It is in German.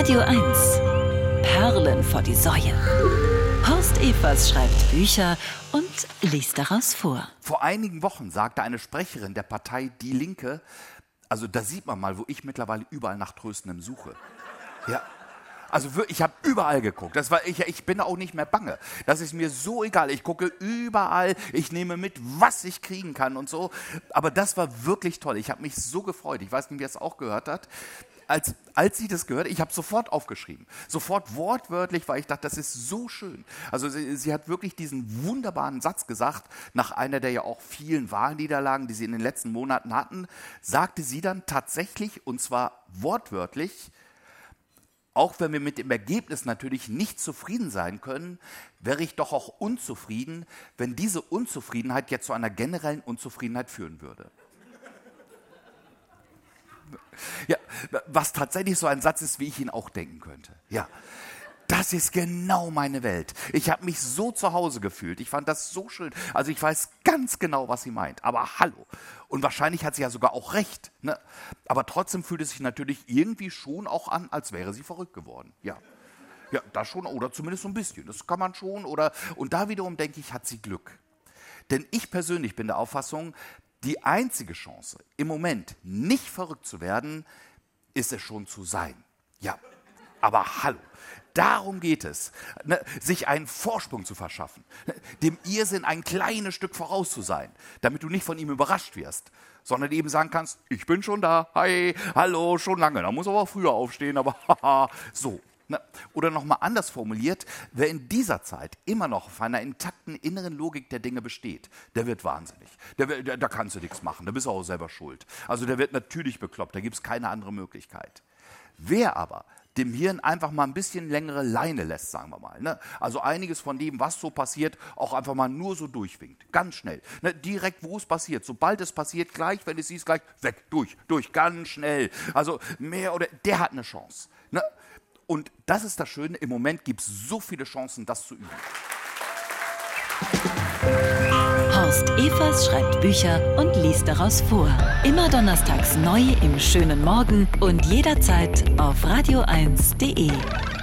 Radio 1. Perlen vor die Säue. Horst Evers schreibt Bücher und liest daraus vor. Vor einigen Wochen sagte eine Sprecherin der Partei Die Linke, also da sieht man mal, wo ich mittlerweile überall nach Tröstendem suche. Ja. Also ich habe überall geguckt. Ich bin auch nicht mehr bange. Das ist mir so egal. Ich gucke überall. Ich nehme mit, was ich kriegen kann und so. Aber das war wirklich toll. Ich habe mich so gefreut. Ich weiß nicht, wer es auch gehört hat. Als sie das gehört, ich habe sofort aufgeschrieben. Sofort wortwörtlich, weil ich dachte, das ist so schön. Also sie hat wirklich diesen wunderbaren Satz gesagt, nach einer der ja auch vielen Wahlniederlagen, die sie in den letzten Monaten hatten, sagte sie dann tatsächlich, und zwar wortwörtlich, auch wenn wir mit dem Ergebnis natürlich nicht zufrieden sein können, wäre ich doch auch unzufrieden, wenn diese Unzufriedenheit jetzt zu einer generellen Unzufriedenheit führen würde. Ja, was tatsächlich so ein Satz ist, wie ich ihn auch denken könnte. Ja, das ist genau meine Welt. Ich habe mich so zu Hause gefühlt. Ich fand das so schön. Also ich weiß ganz genau, was sie meint. Aber hallo. Und wahrscheinlich hat sie ja sogar auch recht. Ne? Aber trotzdem fühlt es sich natürlich irgendwie schon auch an, als wäre sie verrückt geworden. Ja, das schon. Oder zumindest so ein bisschen. Das kann man schon. Und da wiederum denke ich, hat sie Glück. Denn ich persönlich bin der Auffassung, die einzige Chance, im Moment nicht verrückt zu werden, ist es schon zu sein. Ja, aber hallo. Darum geht es, ne, sich einen Vorsprung zu verschaffen, ne, dem Irrsinn ein kleines Stück voraus zu sein, damit du nicht von ihm überrascht wirst, sondern eben sagen kannst, ich bin schon da, hi, hallo, schon lange, da muss aber auch früher aufstehen, aber haha, so. Ne. Oder nochmal anders formuliert, wer in dieser Zeit immer noch auf einer intakten inneren Logik der Dinge besteht, der wird wahnsinnig. Da kannst du nichts machen, da bist du auch selber schuld. Also der wird natürlich bekloppt, da gibt es keine andere Möglichkeit. Wer aber dem Hirn einfach mal ein bisschen längere Leine lässt, sagen wir mal. Ne? Also einiges von dem, was so passiert, auch einfach mal nur so durchwinkt. Ganz schnell. Ne? Direkt, wo es passiert. Sobald es passiert, gleich, wenn es siehst, gleich weg, durch, ganz schnell. Also mehr oder, der hat eine Chance. Ne? Und das ist das Schöne, im Moment gibt es so viele Chancen, das zu üben. Horst Evers schreibt Bücher und liest daraus vor. Immer donnerstags neu im schönen Morgen und jederzeit auf radio1.de.